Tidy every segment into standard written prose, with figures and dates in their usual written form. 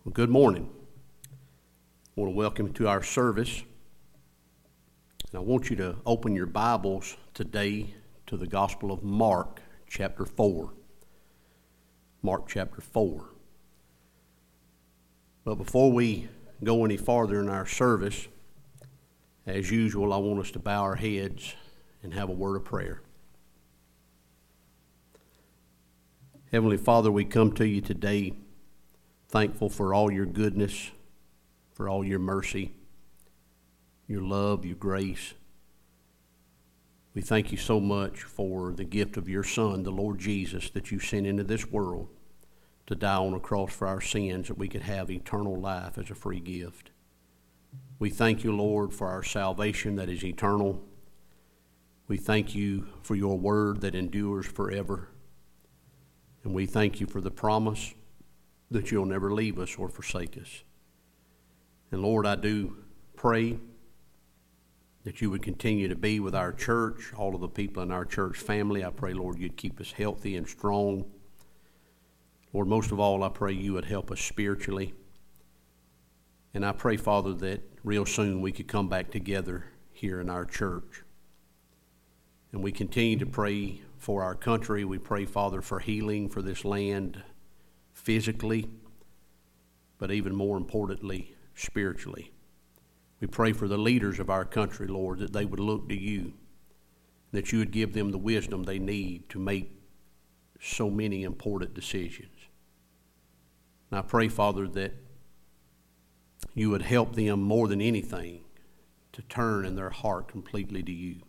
Well, good morning. I want to welcome you to our service. And I want you to open your Bibles today to the Gospel of Mark, chapter 4. Mark chapter 4. But before we go any farther in our service, as usual, I want us to bow our heads and have a word of prayer. Heavenly Father, we come to you today thankful for all your goodness, for all your mercy, your love, your grace. We thank you so much for the gift of your Son, the Lord Jesus, that you sent into this world to die on a cross for our sins, that we could have eternal life as a free gift. We thank you, Lord, for our salvation that is eternal. We thank you for your word that endures forever. And we thank you for the promise that you'll never leave us or forsake us. And Lord, I do pray that you would continue to be with our church, all of the people in our church family. I pray, Lord, you'd keep us healthy and strong. Lord, most of all, I pray you would help us spiritually. And I pray, Father, that real soon we could come back together here in our church. And we continue to pray for our country. We pray, Father, for healing for this land physically, but even more importantly, spiritually. We pray for the leaders of our country, Lord, that they would look to you, that you would give them the wisdom they need to make so many important decisions. And I pray, Father, that you would help them more than anything to turn in their heart completely to you.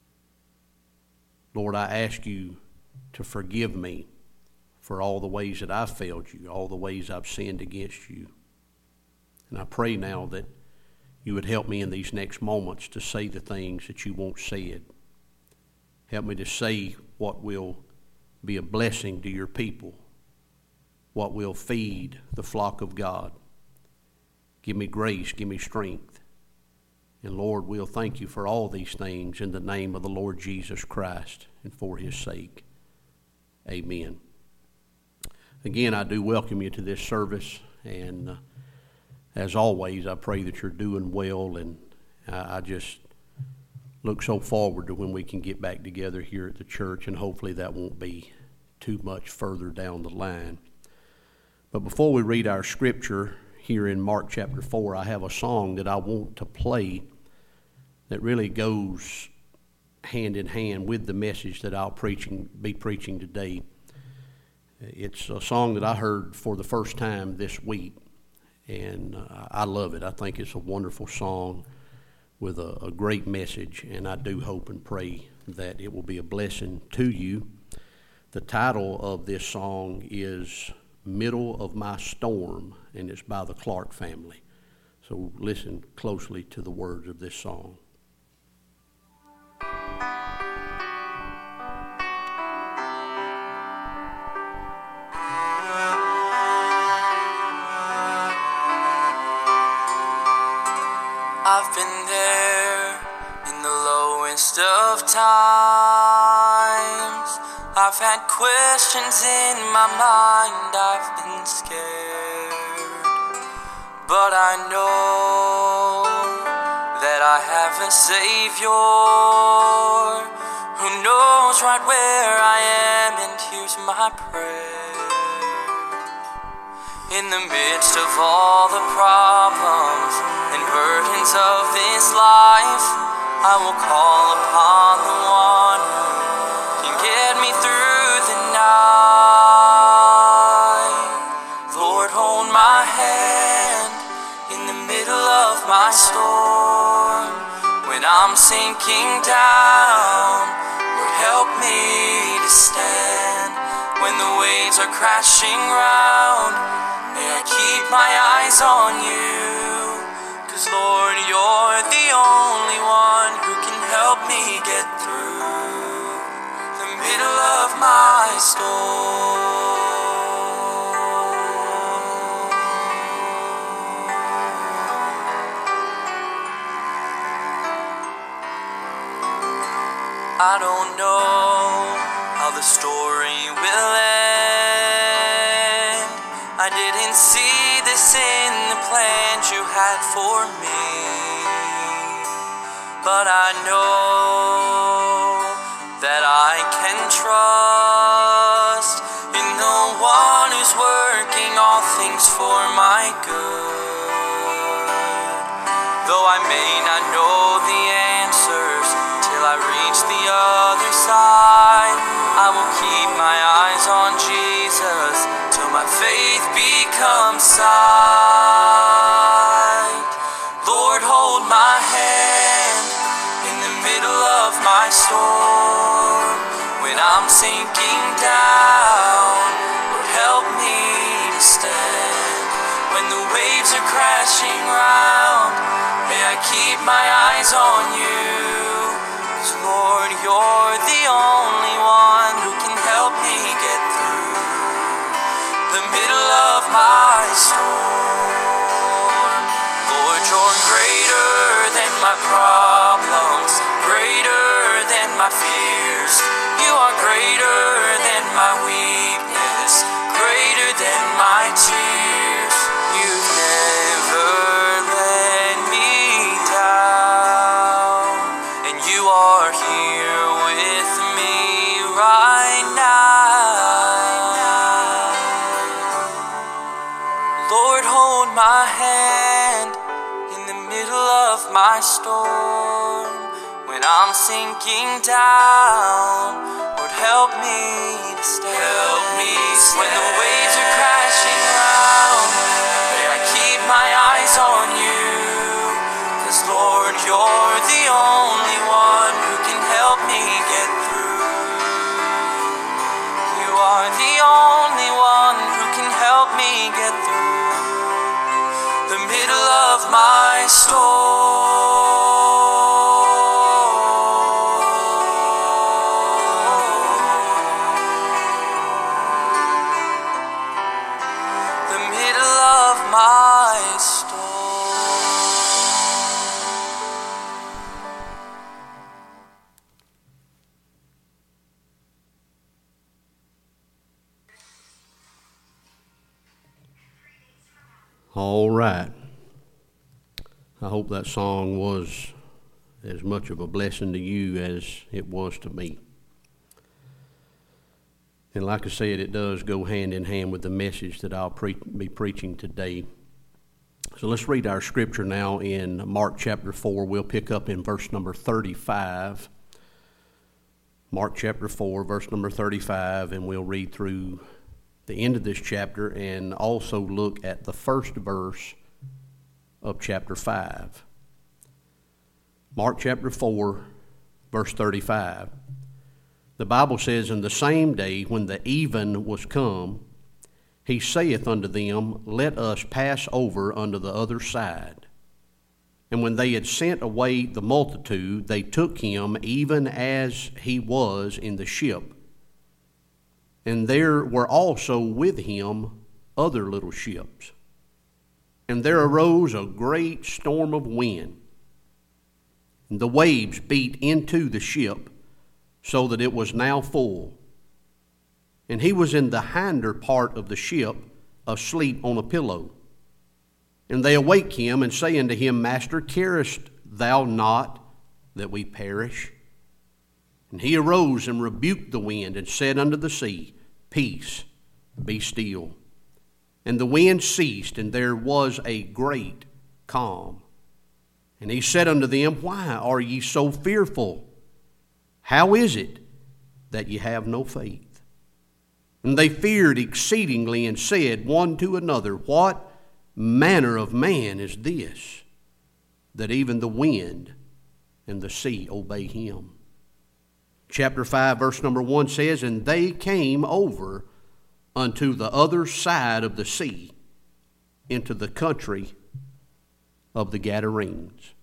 Lord, I ask you to forgive me for all the ways that I've failed you, all the ways I've sinned against you. And I pray now that you would help me in these next moments to say the things that you want said. Help me to say what will be a blessing to your people, what will feed the flock of God. Give me grace, give me strength. And Lord, we'll thank you for all these things in the name of the Lord Jesus Christ and for his sake. Amen. Again, I do welcome you to this service, and as always, I pray that you're doing well, and I just look so forward to when we can get back together here at the church, and hopefully that won't be too much further down the line. But before we read our scripture here in Mark chapter 4, I have a song that I want to play that really goes hand in hand with the message that I'll be preaching today. It's a song that I heard for the first time this week, and I love it. I think it's a wonderful song with a great message, and I do hope and pray that it will be a blessing to you. The title of this song is Middle of My Storm, and it's by the Clark family. So listen closely to the words of this song. I've been there in the lowest of times. I've had questions in my mind, I've been scared. But I know that I have a Savior who knows right where I am and hears my prayer. In the midst of all the problems and burdens of this life, I will call upon the one who can get me through the night. Lord, hold my hand in the middle of my storm. When I'm sinking down, Lord, help me to stand. When the waves are crashing round, may I keep my eyes on you. 'Cause Lord, you're the only one who can help me get through the middle of my storm. I don't know how the story will end. I didn't see the purpose in the plans you had for me. But I know that I can trust in the one who's working all things for my good. Though I may not know the answers till I reach the other side, I will keep my eyes on Jesus till my faith becomes sight. Lord, hold my hand in the middle of my storm. When I'm sinking down, Lord, help me to stand. When the waves are crashing round, may I keep my eyes on you. 'Cause Lord, you're the only one who can help me get through the middle of my storm. Lord, you're greater than my problems, greater than my fears. You are greater than my weakness, greater than my tears. You've never let me down, and you are here with me right now. Lord, hold my hand in the middle of my storm. When I'm sinking down, Lord, help me to stand. Help me stand. When the waves are crashing round, may I keep my eyes on you. 'Cause Lord, you're the only one who can help me get through. You are the only one who can help me get through the middle of my storm. My storm. All right. I hope that song was as much of a blessing to you as it was to me. And like I said, it does go hand in hand with the message that I'll be preaching today. So let's read our scripture now in Mark chapter 4. We'll pick up in verse number 35. Mark chapter 4, verse number 35, and we'll read through the end of this chapter and also look at the first verse of chapter 5. Mark chapter 4, verse 35. The Bible says, "In the same day when the even was come, he saith unto them, Let us pass over unto the other side. And when they had sent away the multitude, they took him even as he was in the ship. And there were also with him other little ships. And there arose a great storm of wind, and the waves beat into the ship, so that it was now full. And he was in the hinder part of the ship, asleep on a pillow. And they awake him, and say unto him, Master, carest thou not that we perish? And he arose and rebuked the wind, and said unto the sea, Peace, be still. And the wind ceased, and there was a great calm. And he said unto them, Why are ye so fearful? How is it that ye have no faith? And they feared exceedingly, and said one to another, What manner of man is this, that even the wind and the sea obey him? Chapter 5, verse number 1 says, And they came over unto the other side of the sea, into the country of the Gadarenes.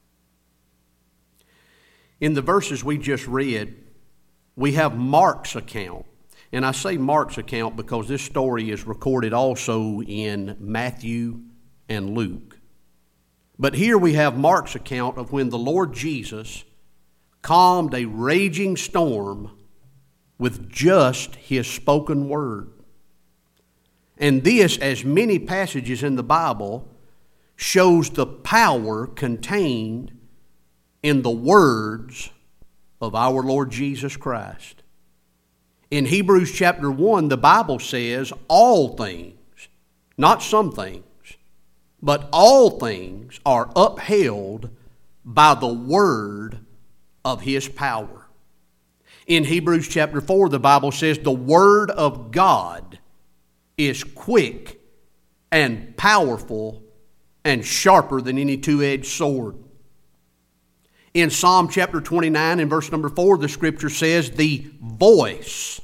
In the verses we just read, we have Mark's account. And I say Mark's account because this story is recorded also in Matthew and Luke. But here we have Mark's account of when the Lord Jesus calmed a raging storm with just his spoken word. And this, as many passages in the Bible, shows the power contained in the words of our Lord Jesus Christ. In Hebrews chapter 1, the Bible says all things, not some things, but all things are upheld by the word of His power. In Hebrews chapter 4, the Bible says the word of God is quick and powerful and sharper than any two-edged sword. In Psalm chapter 29 and verse number 4, the Scripture says, the voice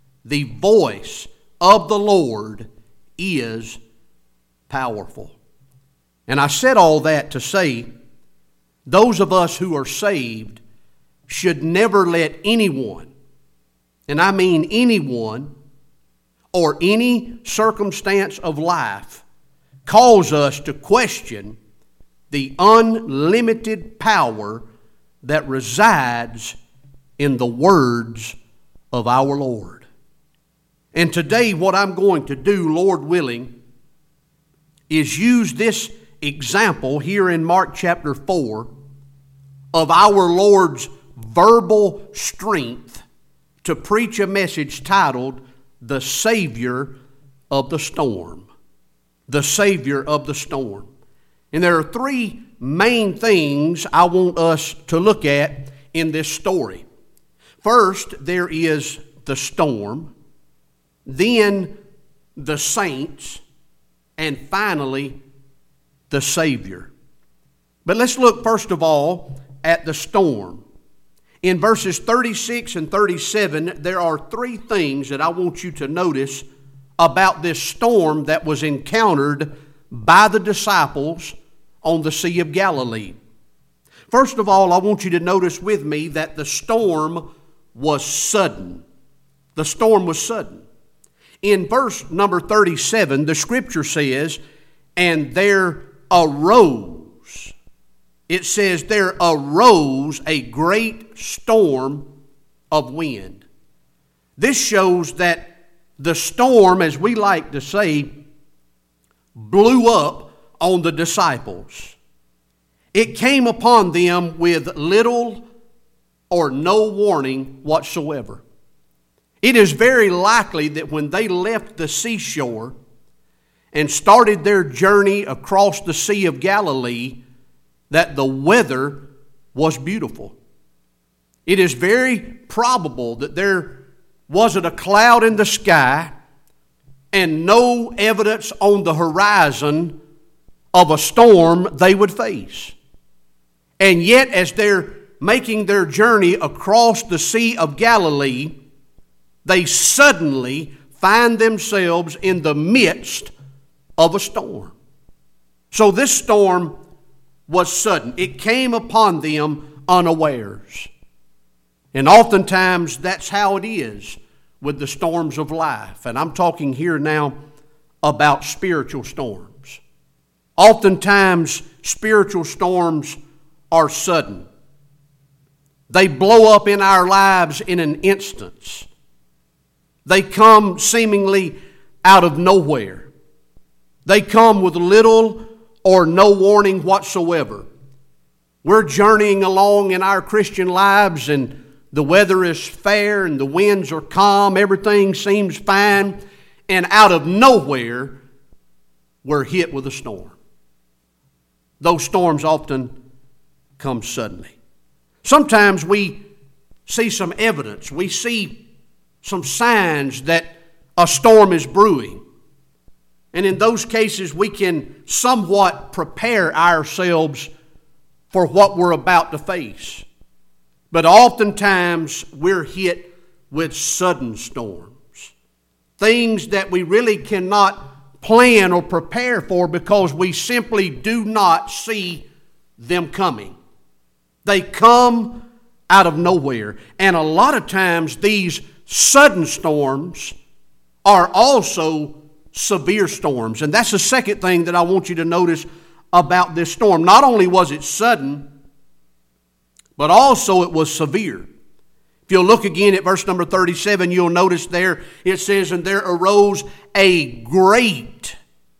of the Lord is powerful. And I said all that to say, those of us who are saved should never let anyone, and I mean anyone, or any circumstance of life, cause us to question the unlimited power that resides in the words of our Lord. And today what I'm going to do, Lord willing, is use this example here in Mark chapter 4 of our Lord's verbal strength to preach a message titled, The Savior of the Storm. The Savior of the Storm. And there are three main things I want us to look at in this story. First, there is the storm, then the saints, and finally, the Savior. But let's look first of all at the storm. In verses 36 and 37, there are three things that I want you to notice about this storm that was encountered by the disciples on the Sea of Galilee. First of all, I want you to notice with me that the storm was sudden. The storm was sudden. In verse number 37, the Scripture says, and there arose. It says there arose a great storm of wind. This shows that the storm, as we like to say, blew up on the disciples. It came upon them with little or no warning whatsoever. It is very likely that when they left the seashore and started their journey across the Sea of Galilee, that the weather was beautiful. It is very probable that there wasn't a cloud in the sky and no evidence on the horizon of a storm they would face. And yet, as they're making their journey across the Sea of Galilee, they suddenly find themselves in the midst of a storm. So this storm was sudden. It came upon them unawares. And oftentimes that's how it is with the storms of life. And I'm talking here now about spiritual storms. Oftentimes spiritual storms are sudden. They blow up in our lives in an instant. They come seemingly out of nowhere. They come with little or no warning whatsoever. We're journeying along in our Christian lives and the weather is fair and the winds are calm. Everything seems fine. And out of nowhere, we're hit with a storm. Those storms often come suddenly. Sometimes we see some evidence. We see some signs that a storm is brewing. And in those cases, we can somewhat prepare ourselves for what we're about to face. But oftentimes, we're hit with sudden storms. Things that we really cannot plan or prepare for because we simply do not see them coming. They come out of nowhere. And a lot of times, these sudden storms are also severe storms. And that's the second thing that I want you to notice about this storm. Not only was it sudden, but also it was severe. If you'll look again at verse number 37, you'll notice there it says, and there arose a great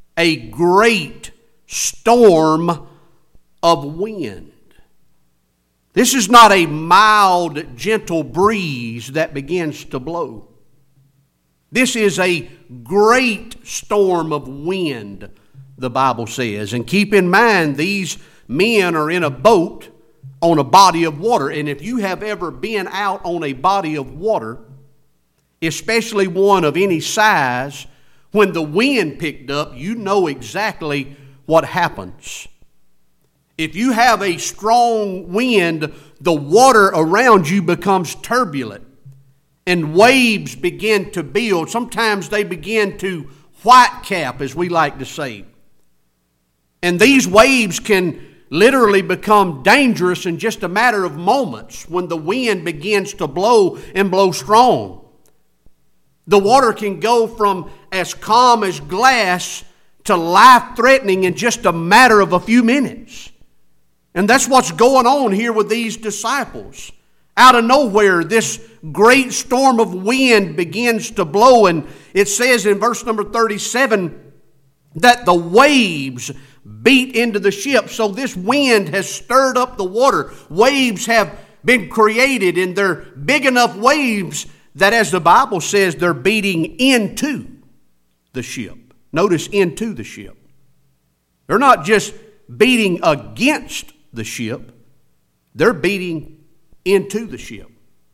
storm of wind. This is not a mild, gentle breeze that begins to blow. This is a great storm of wind, the Bible says. And keep in mind, these men are in a boat on a body of water. And if you have ever been out on a body of water, especially one of any size, when the wind picked up, you know exactly what happens. If you have a strong wind, the water around you becomes turbulent and waves begin to build. Sometimes they begin to white cap, as we like to say. And these waves can literally become dangerous in just a matter of moments when the wind begins to blow and blow strong. The water can go from as calm as glass to life-threatening in just a matter of a few minutes. And that's what's going on here with these disciples. Out of nowhere, this great storm of wind begins to blow, and it says in verse number 37 that the waves beat into the ship. So this wind has stirred up the water. Waves have been created, and they're big enough waves that, as the Bible says, they're beating into the ship. Notice, into the ship. They're not just beating against the ship, they're beating into the ship.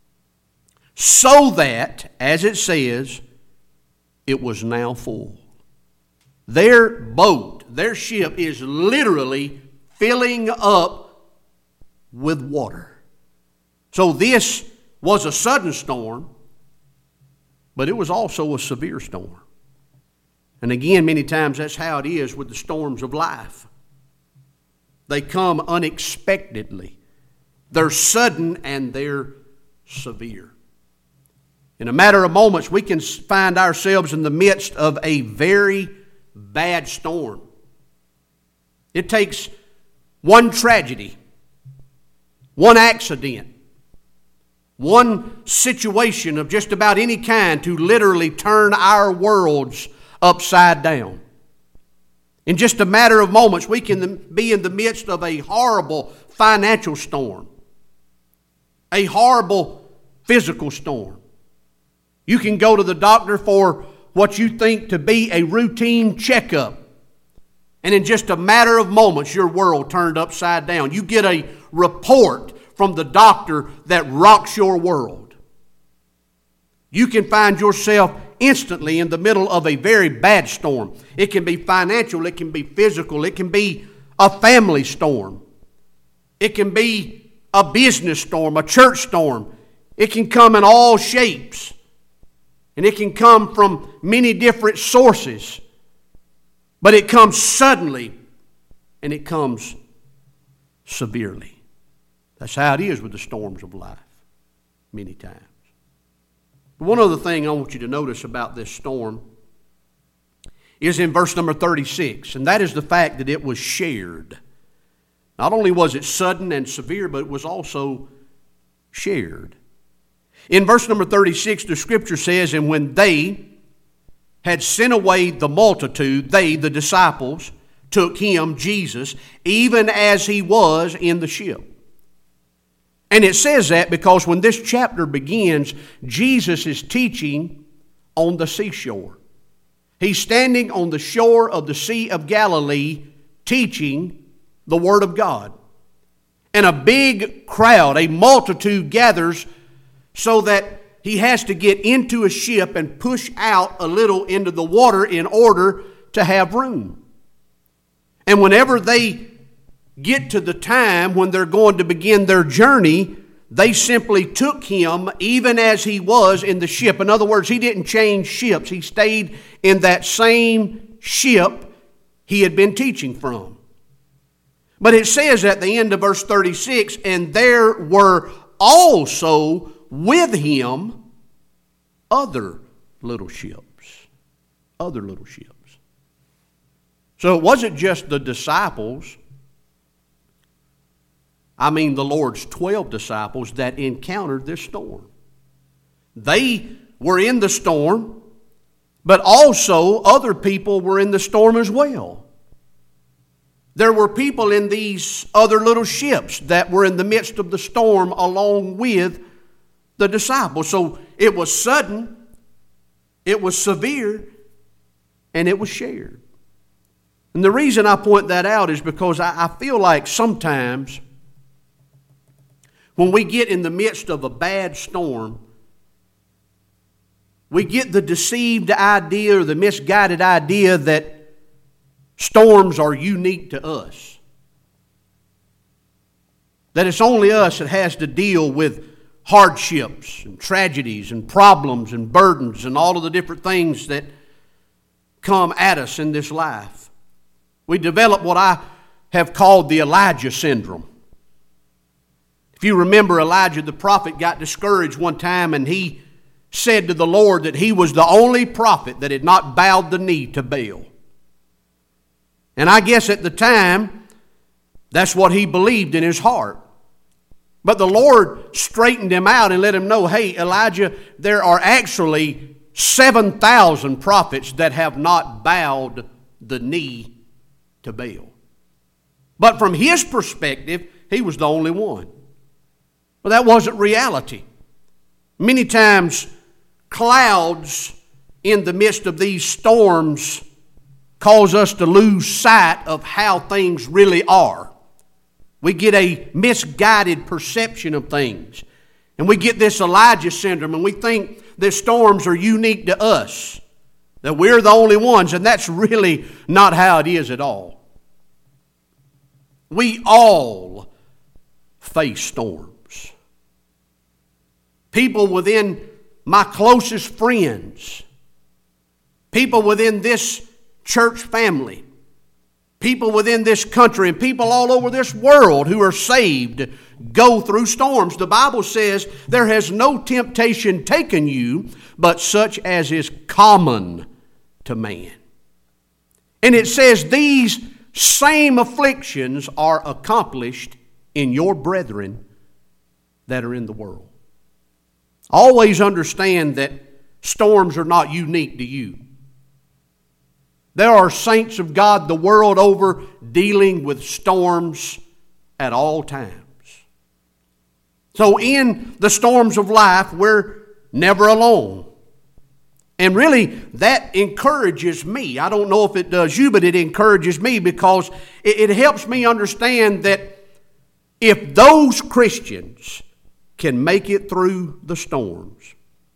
So that, as it says, it was now full. Their boat, their ship is literally filling up with water. So this was a sudden storm, but it was also a severe storm. And again, many times that's how it is with the storms of life. They come unexpectedly. They're sudden and they're severe. In a matter of moments, we can find ourselves in the midst of a very bad storm. It takes one tragedy, one accident, one situation of just about any kind to literally turn our worlds upside down. In just a matter of moments, we can be in the midst of a horrible financial storm, a horrible physical storm. You can go to the doctor for what you think to be a routine checkup, and in just a matter of moments, your world turned upside down. You get a report from the doctor that rocks your world. You can find yourself instantly in the middle of a very bad storm. It can be financial, it can be physical, it can be a family storm. It can be a business storm, a church storm. It can come in all shapes. And it can come from many different sources. But it comes suddenly and it comes severely. That's how it is with the storms of life many times. One other thing I want you to notice about this storm is in verse number 36, and that is the fact that it was shared. Not only was it sudden and severe, but it was also shared. In verse number 36, the scripture says, and when they had sent away the multitude, they, the disciples, took him, Jesus, even as he was in the ship. And it says that because when this chapter begins, Jesus is teaching on the seashore. He's standing on the shore of the Sea of Galilee teaching the Word of God. And a big crowd, a multitude gathers so that he has to get into a ship and push out a little into the water in order to have room. And whenever they get to the time when they're going to begin their journey, they simply took him even as he was in the ship. In other words, he didn't change ships. He stayed in that same ship he had been teaching from. But it says at the end of verse 36, and there were also with him other little ships. Other little ships. So it wasn't just the disciples, the Lord's 12 disciples that encountered this storm. They were in the storm, But also, other people were in the storm as well. There were people in these other little ships that were in the midst of the storm along with the disciples. So it was sudden, it was severe, and it was shared. And the reason I point that out is because I feel like sometimes when we get in the midst of a bad storm, we get the deceived idea or the misguided idea that storms are unique to us. That it's only us that has to deal with hardships and tragedies and problems and burdens and all of the different things that come at us in this life. We develop what I have called the Elijah syndrome. If you remember, Elijah the prophet got discouraged one time, and he said to the Lord that he was the only prophet that had not bowed the knee to Baal. And I guess at the time, that's what he believed in his heart. But the Lord straightened him out and let him know, hey, Elijah, there are actually 7,000 prophets that have not bowed the knee to Baal. But from his perspective, he was the only one. Well, that wasn't reality. Many times, clouds in the midst of these storms cause us to lose sight of how things really are. We get a misguided perception of things. And we get this Elijah syndrome, and we think that storms are unique to us, that we're the only ones, and that's really not how it is at all. We all face storms. People within my closest friends, people within this church family, people within this country, and people all over this world who are saved go through storms. The Bible says there has no temptation taken you but such as is common to man. And it says these same afflictions are accomplished in your brethren that are in the world. Always understand that storms are not unique to you. There are saints of God the world over dealing with storms at all times. So in the storms of life, we're never alone. And really, that encourages me. I don't know if it does you, but it encourages me because it helps me understand that if those Christians can make it through the storms,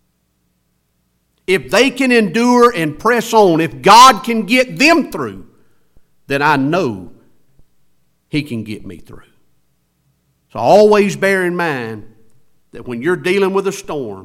if they can endure and press on, if God can get them through, then I know He can get me through. So always bear in mind that when you're dealing with a storm,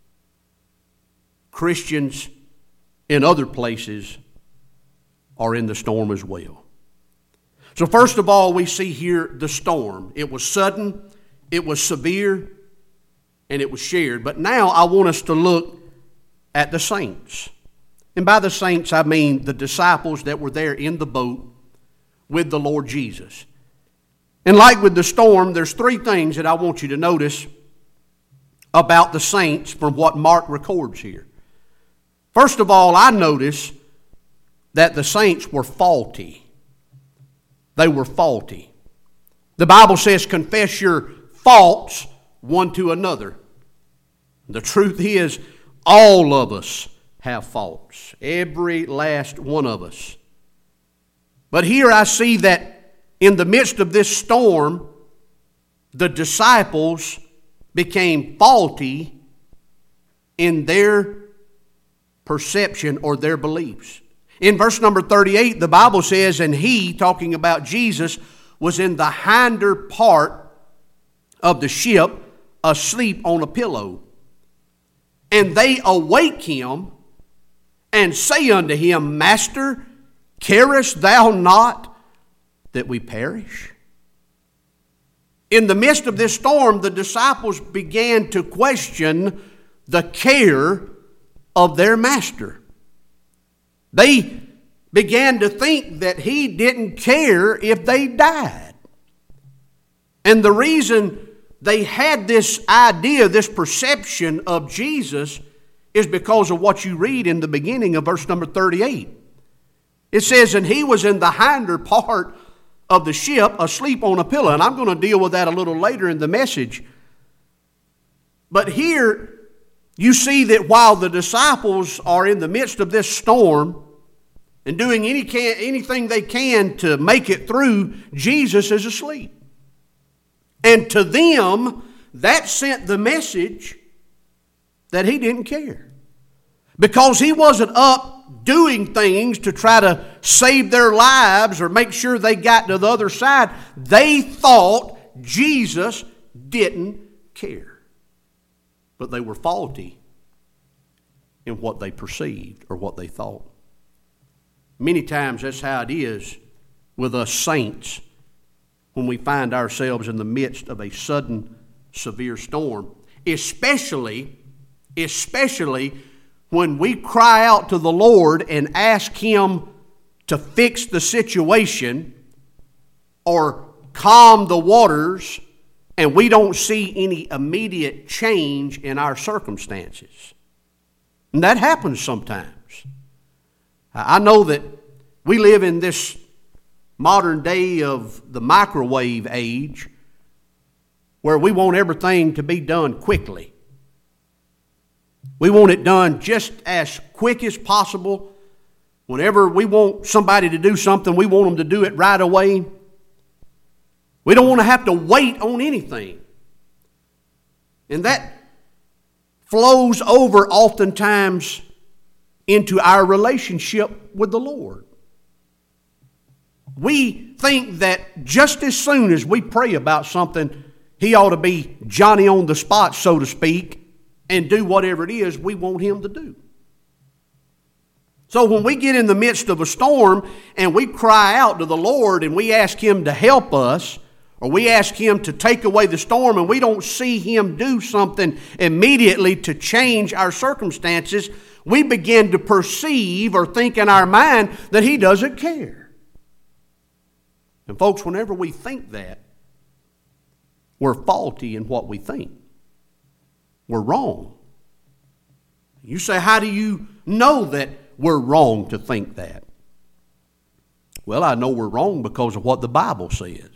Christians in other places are in the storm as well. So first of all, we see here the storm. It was sudden, it was severe, and it was shared. But now I want us to look at the saints. And by the saints, I mean the disciples that were there in the boat with the Lord Jesus. And like with the storm, there's three things that I want you to notice about the saints from what Mark records here. First of all, I notice that the saints were faulty. They were faulty. The Bible says, confess your faults one to another. The truth is, all of us have faults. Every last one of us. But here I see that in the midst of this storm, the disciples became faulty in their perception or their beliefs. In verse number 38, the Bible says, and he, talking about Jesus, was in the hinder part of the ship, asleep on a pillow. And they awake him and say unto him, Master, carest thou not that we perish? In the midst of this storm, the disciples began to question the care of their master. They began to think that he didn't care if they died. And the reason they had this idea, this perception of Jesus, is because of what you read in the beginning of verse number 38. It says, and he was in the hinder part of the ship, asleep on a pillow. And I'm going to deal with that a little later in the message. But here you see that while the disciples are in the midst of this storm and doing anything they can to make it through, Jesus is asleep. And to them, that sent the message that he didn't care. Because he wasn't up doing things to try to save their lives or make sure they got to the other side. They thought Jesus didn't care. But they were faulty in what they perceived or what they thought. Many times that's how it is with us saints when we find ourselves in the midst of a sudden severe storm. Especially when we cry out to the Lord and ask Him to fix the situation or calm the waters, and we don't see any immediate change in our circumstances. And that happens sometimes. I know that we live in this modern day of the microwave age where we want everything to be done quickly. We want it done just as quick as possible. Whenever we want somebody to do something, we want them to do it right away. We don't want to have to wait on anything. And that flows over oftentimes into our relationship with the Lord. We think that just as soon as we pray about something, He ought to be Johnny on the spot, so to speak, and do whatever it is we want Him to do. So when we get in the midst of a storm and we cry out to the Lord and we ask Him to help us, or we ask Him to take away the storm and we don't see Him do something immediately to change our circumstances, we begin to perceive or think in our mind that He doesn't care. And folks, whenever we think that, we're faulty in what we think. We're wrong. You say, how do you know that we're wrong to think that? Well, I know we're wrong because of what the Bible says.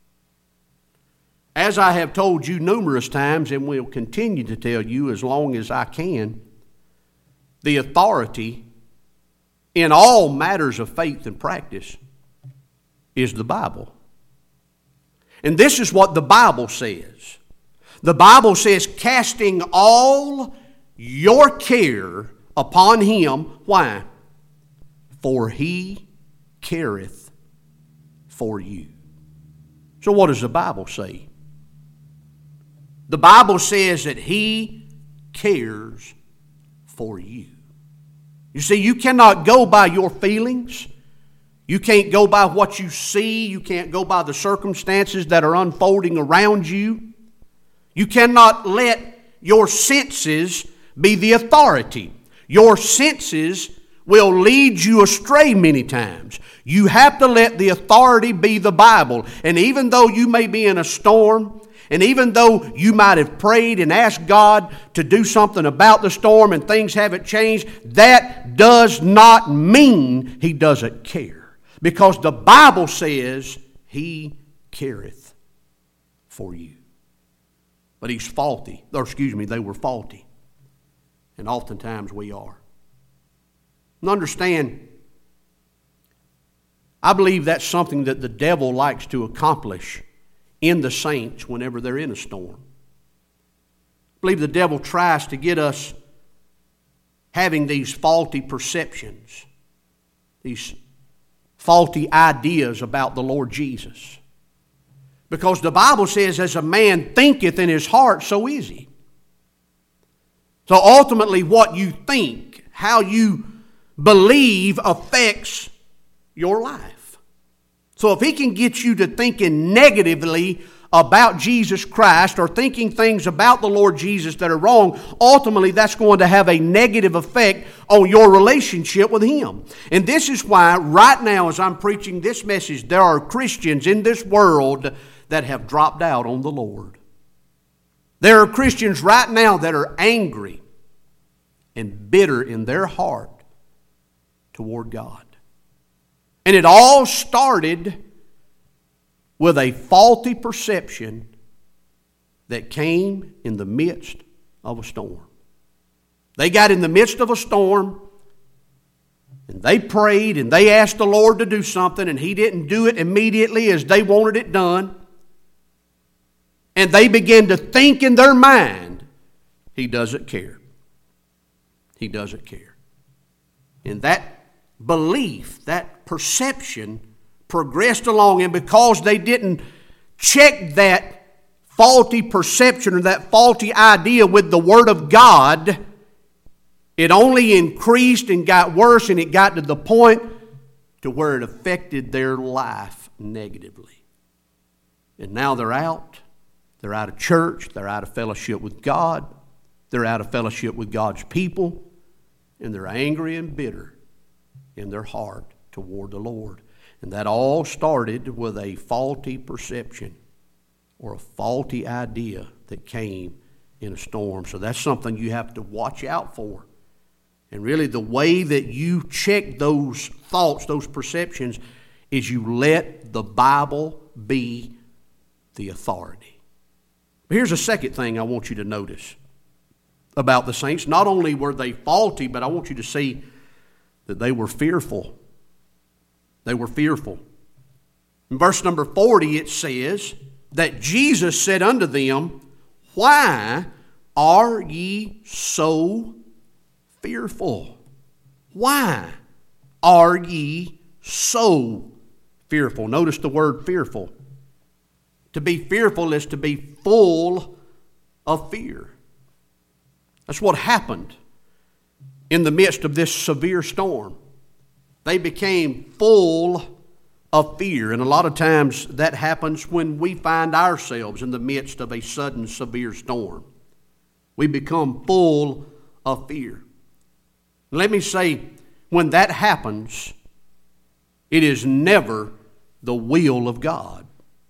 As I have told you numerous times and will continue to tell you as long as I can, the authority in all matters of faith and practice is the Bible. And this is what the Bible says. The Bible says, casting all your care upon Him. Why? For He careth for you. So what does the Bible say? The Bible says that He cares for you. You see, you cannot go by your feelings. You can't go by what you see. You can't go by the circumstances that are unfolding around you. You cannot let your senses be the authority. Your senses will lead you astray many times. You have to let the authority be the Bible. And even though you may be in a storm, and even though you might have prayed and asked God to do something about the storm and things haven't changed, that does not mean He doesn't care. Because the Bible says He careth for you. But He's faulty. They were faulty. And oftentimes we are. And understand, I believe that's something that the devil likes to accomplish in the saints whenever they're in a storm. I believe the devil tries to get us having these faulty perceptions, these faulty ideas about the Lord Jesus. Because the Bible says, as a man thinketh in his heart, so is he. So ultimately what you think, how you believe affects your life. So if he can get you to thinking negatively about Jesus Christ or thinking things about the Lord Jesus that are wrong, ultimately that's going to have a negative effect on your relationship with Him. And this is why right now as I'm preaching this message, there are Christians in this world that have dropped out on the Lord. There are Christians right now that are angry and bitter in their heart toward God. And it all started with a faulty perception that came in the midst of a storm. They got in the midst of a storm, and they prayed, and they asked the Lord to do something, and He didn't do it immediately as they wanted it done. And they began to think in their mind, He doesn't care. He doesn't care. And that belief, that perception progressed along, and because they didn't check that faulty perception or that faulty idea with the Word of God, it only increased and got worse, and it got to the point to where it affected their life negatively. And now they're out. They're out of church. They're out of fellowship with God. They're out of fellowship with God's people. And they're angry and bitter in their heart toward the Lord. And that all started with a faulty perception or a faulty idea that came in a storm. So that's something you have to watch out for. And really the way that you check those thoughts, those perceptions, is you let the Bible be the authority. But here's a second thing I want you to notice about the saints. Not only were they faulty, but I want you to see that they were fearful. They were fearful. In verse number 40 it says that Jesus said unto them, Why are ye so fearful? Why are ye so fearful? Notice the word fearful. To be fearful is to be full of fear. That's what happened in the midst of this severe storm. They became full of fear. And a lot of times that happens when we find ourselves in the midst of a sudden severe storm. We become full of fear. Let me say, when that happens, it is never the will of God.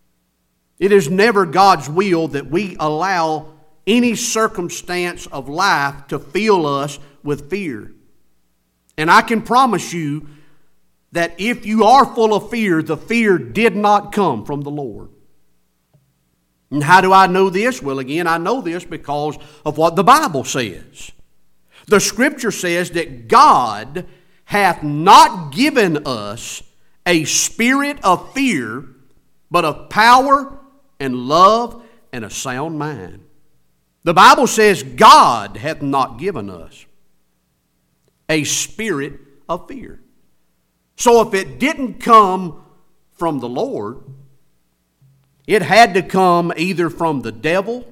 It is never God's will that we allow any circumstance of life to fill us with fear. And I can promise you that if you are full of fear, the fear did not come from the Lord. And how do I know this? Well, again, I know this because of what the Bible says. The Scripture says that God hath not given us a spirit of fear, but of power and love and a sound mind. The Bible says God hath not given us a spirit of fear. So if it didn't come from the Lord, it had to come either from the devil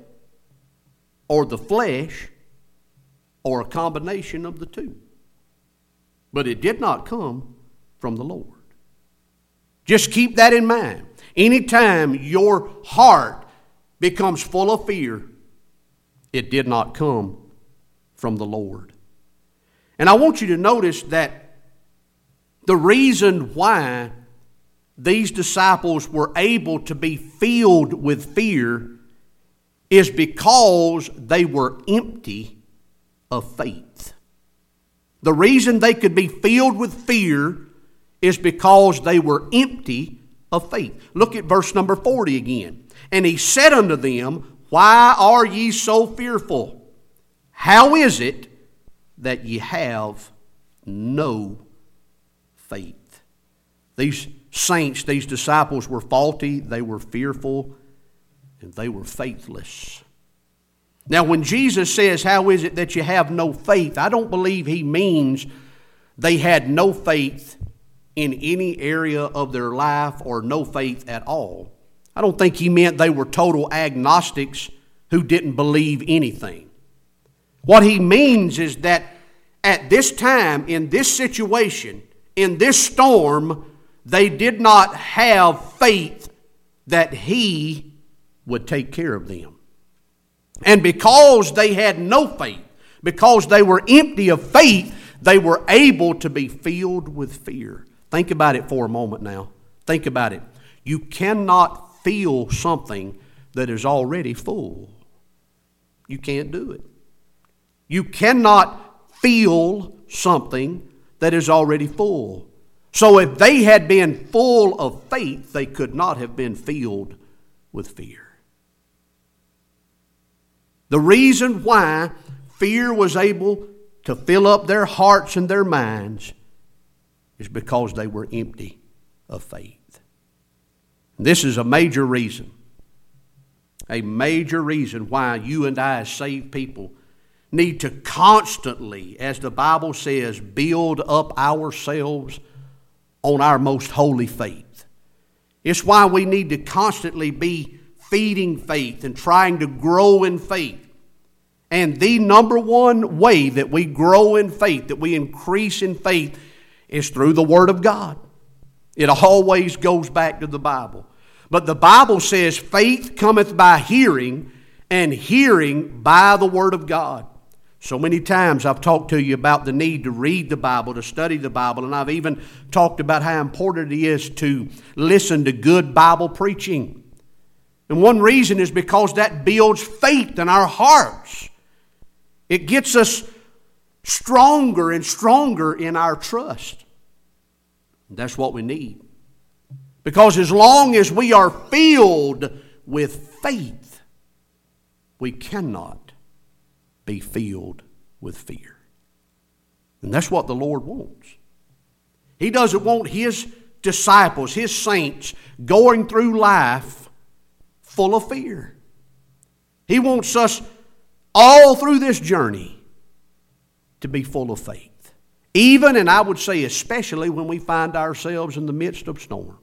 or the flesh or a combination of the two. But it did not come from the Lord. Just keep that in mind. Anytime your heart becomes full of fear, it did not come from the Lord. And I want you to notice that the reason why these disciples were able to be filled with fear is because they were empty of faith. The reason they could be filled with fear is because they were empty of faith. Look at verse number 40 again. And he said unto them, Why are ye so fearful? How is it that ye have no faith? These saints, these disciples were faulty, they were fearful, and they were faithless. Now, when Jesus says, How is it that you have no faith? I don't believe he means they had no faith in any area of their life or no faith at all. I don't think he meant they were total agnostics who didn't believe anything. What he means is that at this time, in this situation, in this storm, they did not have faith that he would take care of them. And because they had no faith, because they were empty of faith, they were able to be filled with fear. Think about it for a moment now. Think about it. You cannot fill something that is already full. You can't do it. You cannot fill something that is already full. So if they had been full of faith, they could not have been filled with fear. The reason why fear was able to fill up their hearts and their minds is because they were empty of faith. This is a major reason why you and I as saved people need to constantly, as the Bible says, build up ourselves on our most holy faith. It's why we need to constantly be feeding faith and trying to grow in faith. And the number one way that we grow in faith, that we increase in faith, is through the Word of God. It always goes back to the Bible. But the Bible says faith cometh by hearing, and hearing by the Word of God. So many times I've talked to you about the need to read the Bible, to study the Bible, and I've even talked about how important it is to listen to good Bible preaching. And one reason is because that builds faith in our hearts. It gets us stronger and stronger in our trust. That's what we need. Because as long as we are filled with faith, we cannot be filled with fear. And that's what the Lord wants. He doesn't want His disciples, His saints, going through life full of fear. He wants us all through this journey to be full of faith. Even, and I would say especially, when we find ourselves in the midst of storms.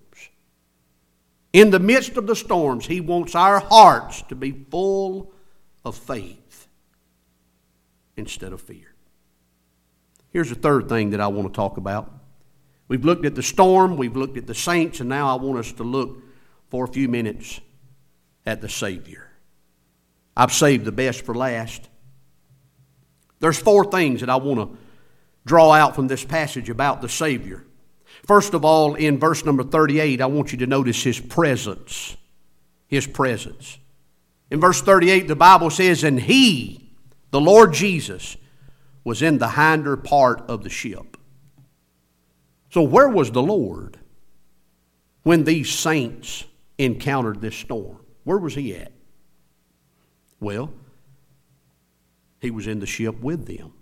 In the midst of the storms, He wants our hearts to be full of faith instead of fear. Here's the third thing that I want to talk about. We've looked at the storm, we've looked at the saints, and now I want us to look for a few minutes at the Savior. I've saved the best for last. There's four things that I want to draw out from this passage about the Savior. First of all, in verse number 38, I want you to notice His presence. His presence. In verse 38, the Bible says, and He, the Lord Jesus, was in the hinder part of the ship. So where was the Lord when these saints encountered this storm? Where was He at? Well, He was in the ship with them.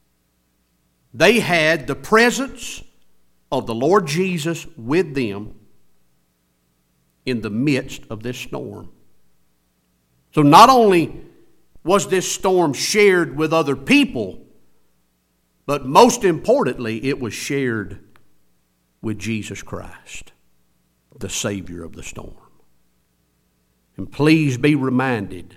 They had the presence of the Lord Jesus with them in the midst of this storm. So not only was this storm shared with other people, but most importantly, it was shared with Jesus Christ, the Savior of the storm. And please be reminded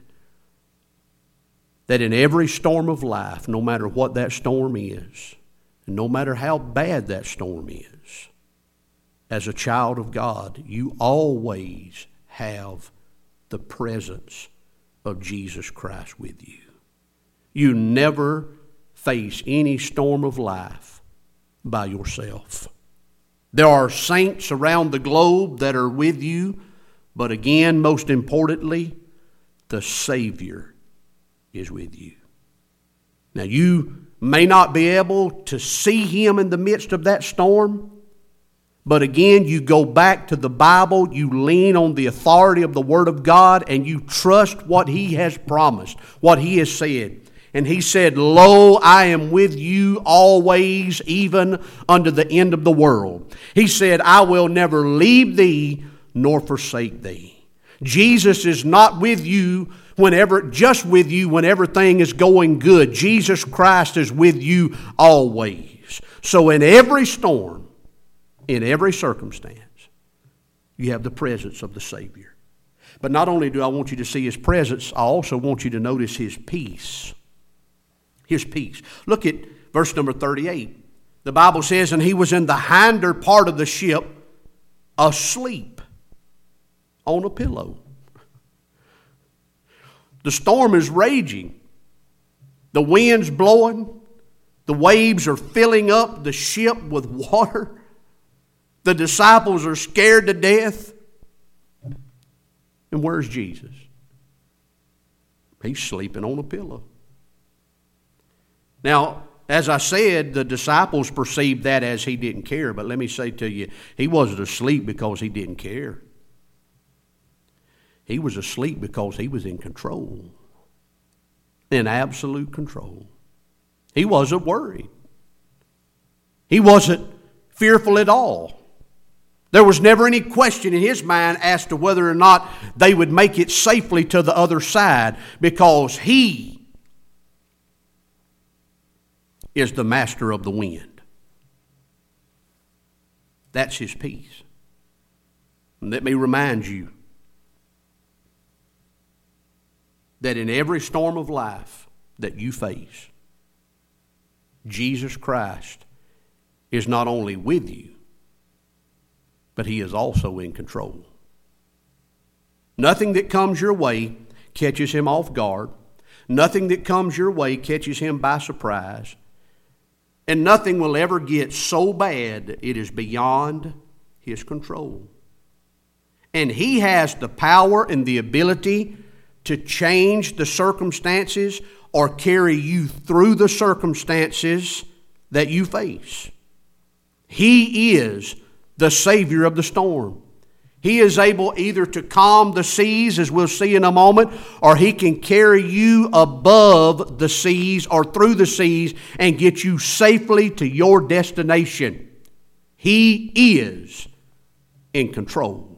that in every storm of life, no matter what that storm is, and no matter how bad that storm is, as a child of God, you always have the presence of Jesus Christ with you. You never face any storm of life by yourself. There are saints around the globe that are with you, but again, most importantly, the Savior is with you. Now, you may not be able to see Him in the midst of that storm, but again, you go back to the Bible, you lean on the authority of the Word of God, and you trust what He has promised, what He has said. And He said, lo, I am with you always, even unto the end of the world. He said, I will never leave thee nor forsake thee. Jesus is not with you just with you when everything is going good. Jesus Christ is with you always. So in every storm, in every circumstance, you have the presence of the Savior. But not only do I want you to see His presence, I also want you to notice His peace. His peace. Look at verse number 38. The Bible says, and He was in the hinder part of the ship, asleep on a pillow. The storm is raging. The wind's blowing. The waves are filling up the ship with water. The disciples are scared to death. And where's Jesus? He's sleeping on a pillow. Now, as I said, the disciples perceived that as he didn't care. But let me say to you, he wasn't asleep because he didn't care. He was asleep because he was in control. In absolute control. He wasn't worried. He wasn't fearful at all. There was never any question in his mind as to whether or not they would make it safely to the other side, because he is the master of the wind. That's his peace. And let me remind you that in every storm of life that you face, Jesus Christ is not only with you, but he is also in control. Nothing that comes your way catches him off guard. Nothing that comes your way catches him by surprise. And nothing will ever get so bad it is beyond his control. And he has the power and the ability to change the circumstances or carry you through the circumstances that you face. He is the Savior of the storm. He is able either to calm the seas, as we'll see in a moment, or he can carry you above the seas or through the seas and get you safely to your destination. He is in control.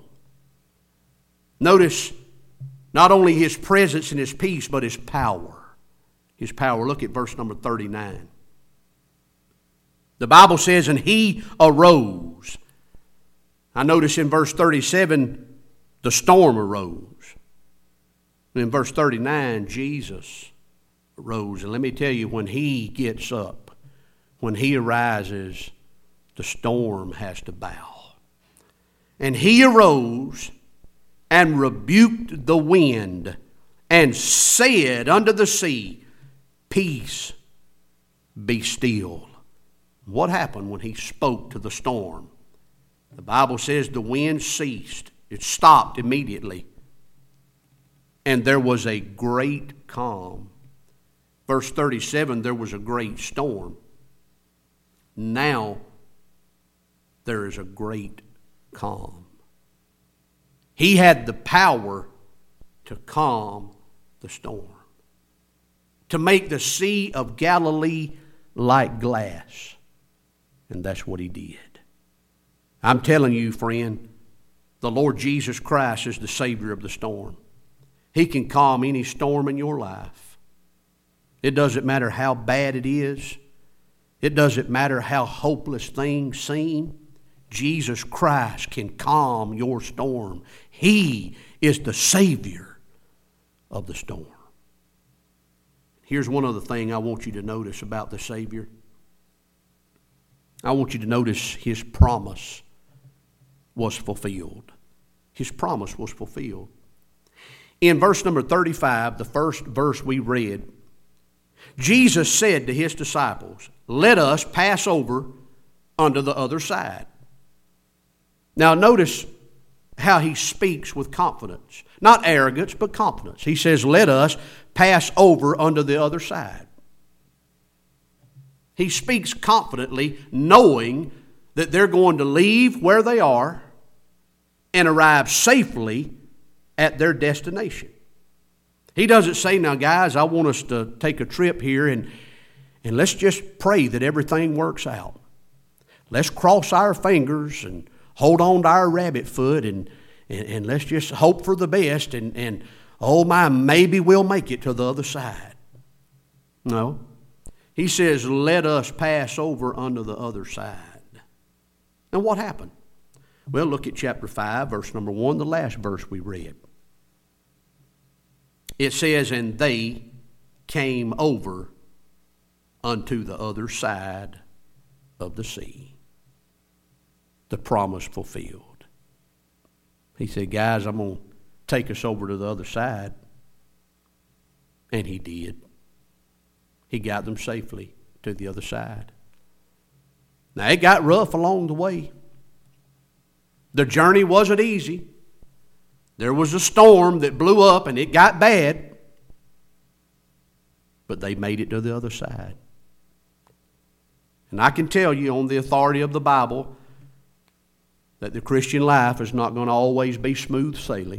Notice not only his presence and his peace, but his power. His power. Look at verse number 39. The Bible says, and he arose. I notice in verse 37, the storm arose. And in verse 39, Jesus arose. And let me tell you, when he gets up, when he arises, the storm has to bow. And he arose and rebuked the wind and said unto the sea, peace, be still. What happened when he spoke to the storm? The Bible says the wind ceased. It stopped immediately. And there was a great calm. Verse 37, there was a great storm. Now there is a great calm. He had the power to calm the storm, to make the Sea of Galilee like glass. And that's what he did. I'm telling you, friend, the Lord Jesus Christ is the Savior of the storm. He can calm any storm in your life. It doesn't matter how bad it is. It doesn't matter how hopeless things seem. Jesus Christ can calm your storm. He is the Savior of the storm. Here's one other thing I want you to notice about the Savior. I want you to notice his promise was fulfilled. His promise was fulfilled. In verse number 35, the first verse we read, Jesus said to his disciples, let us pass over unto the other side. Now notice how he speaks with confidence. Not arrogance, but confidence. He says, let us pass over unto the other side. He speaks confidently, knowing that they're going to leave where they are and arrive safely at their destination. He doesn't say, now guys, I want us to take a trip here and let's just pray that everything works out. Let's cross our fingers and hold on to our rabbit foot and let's just hope for the best and oh my, maybe we'll make it to the other side. No. He says, let us pass over unto the other side. And what happened? Well, look at chapter 5, verse number 1, the last verse we read. It says, and they came over unto the other side of the sea. The promise fulfilled. He said, guys, I'm going to take us over to the other side. And he did. He got them safely to the other side. Now, it got rough along the way. The journey wasn't easy. There was a storm that blew up and it got bad. But they made it to the other side. And I can tell you on the authority of the Bible that the Christian life is not going to always be smooth sailing.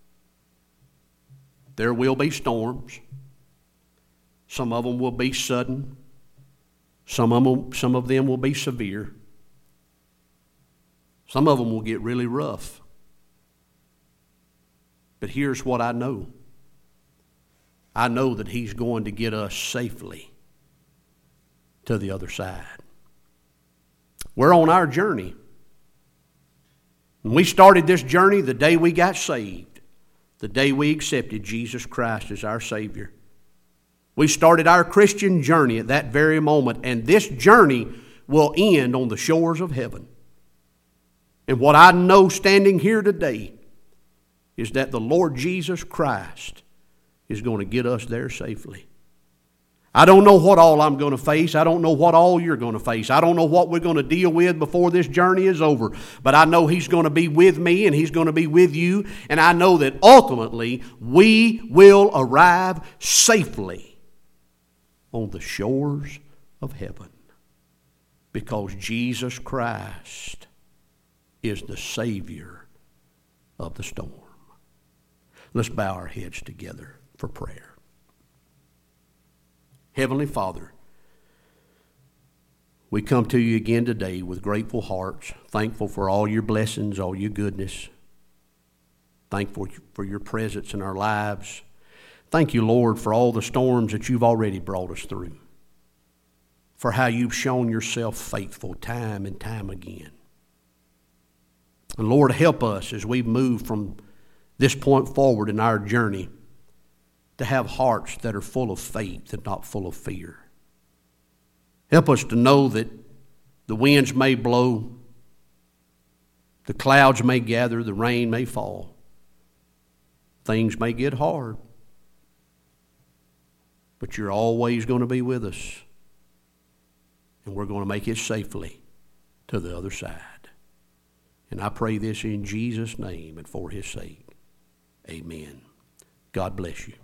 There will be storms. Some of them will be sudden. Some of them will be severe. Some of them will get really rough. But here's what I know. I know that He's going to get us safely to the other side. We're on our journey. And we started this journey the day we got saved, the day we accepted Jesus Christ as our Savior. We started our Christian journey at that very moment, and this journey will end on the shores of heaven. And what I know standing here today is that the Lord Jesus Christ is going to get us there safely. I don't know what all I'm going to face. I don't know what all you're going to face. I don't know what we're going to deal with before this journey is over. But I know He's going to be with me and He's going to be with you. And I know that ultimately we will arrive safely on the shores of heaven. Because Jesus Christ is the Savior of the storm. Let's bow our heads together for prayer. Heavenly Father, we come to you again today with grateful hearts, thankful for all your blessings, all your goodness, thankful for your presence in our lives. Thank you, Lord, for all the storms that you've already brought us through, for how you've shown yourself faithful time and time again. And Lord, help us as we move from this point forward in our journey to have hearts that are full of faith and not full of fear. Help us to know that the winds may blow, the clouds may gather, the rain may fall. Things may get hard, but you're always going to be with us, and we're going to make it safely to the other side. And I pray this in Jesus' name and for His sake. Amen. God bless you.